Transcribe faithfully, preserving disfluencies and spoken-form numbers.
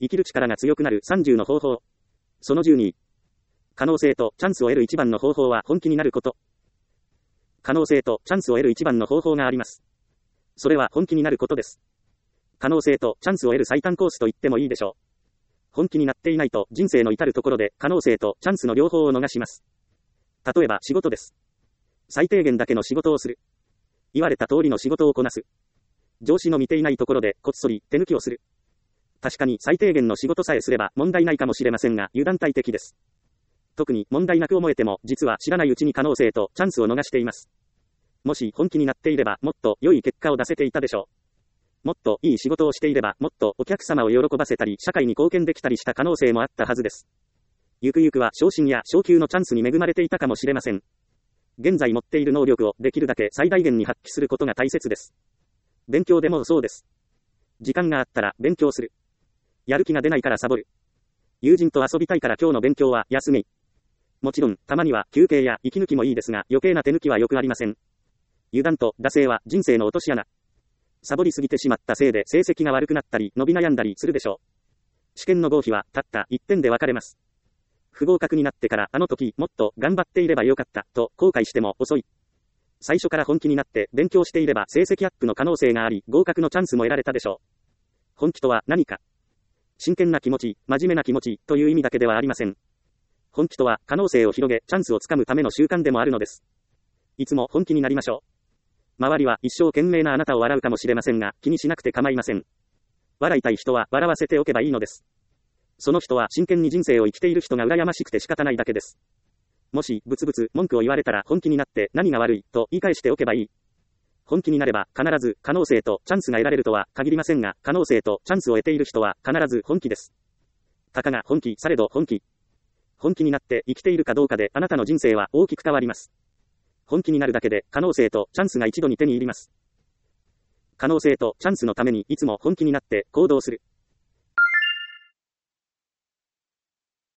生きる力が強くなるさんじゅうの方法。そのじゅうに。可能性とチャンスを得る一番の方法は本気になること。可能性とチャンスを得る一番の方法があります。それは本気になることです。可能性とチャンスを得る最短コースと言ってもいいでしょう。本気になっていないと人生の至るところで可能性とチャンスの両方を逃します。例えば仕事です。最低限だけの仕事をする。言われた通りの仕事をこなす。上司の見ていないところでこっそり手抜きをする。確かに最低限の仕事さえすれば問題ないかもしれませんが油断大敵です。特に問題なく思えても実は知らないうちに可能性とチャンスを逃しています。もし本気になっていればもっと良い結果を出せていたでしょう。もっといい仕事をしていればもっとお客様を喜ばせたり社会に貢献できたりした可能性もあったはずです。ゆくゆくは昇進や昇給のチャンスに恵まれていたかもしれません。現在持っている能力をできるだけ最大限に発揮することが大切です。勉強でもそうです。時間があったら勉強する。やる気が出ないからサボる。友人と遊びたいから今日の勉強は休み。もちろん、たまには休憩や息抜きもいいですが、余計な手抜きは良くありません。油断と惰性は人生の落とし穴。サボりすぎてしまったせいで成績が悪くなったり、伸び悩んだりするでしょう。試験の合否はたったいってんで分かれます。不合格になってからあの時もっと頑張っていればよかったと後悔しても遅い。最初から本気になって勉強していれば成績アップの可能性があり、合格のチャンスも得られたでしょう。本気とは何か。真剣な気持ち、真面目な気持ちという意味だけではありません。本気とは可能性を広げ、チャンスをつかむための習慣でもあるのです。いつも本気になりましょう。周りは一生懸命なあなたを笑うかもしれませんが、気にしなくて構いません。笑いたい人は笑わせておけばいいのです。その人は真剣に人生を生きている人が羨ましくて仕方ないだけです。もしブツブツ文句を言われたら本気になって何が悪いと言い返しておけばいい。本気になれば必ず可能性とチャンスが得られるとは限りませんが、可能性とチャンスを得ている人は必ず本気です。たかが本気されど本気。本気になって生きているかどうかであなたの人生は大きく変わります。本気になるだけで可能性とチャンスが一度に手に入ります。可能性とチャンスのためにいつも本気になって行動する。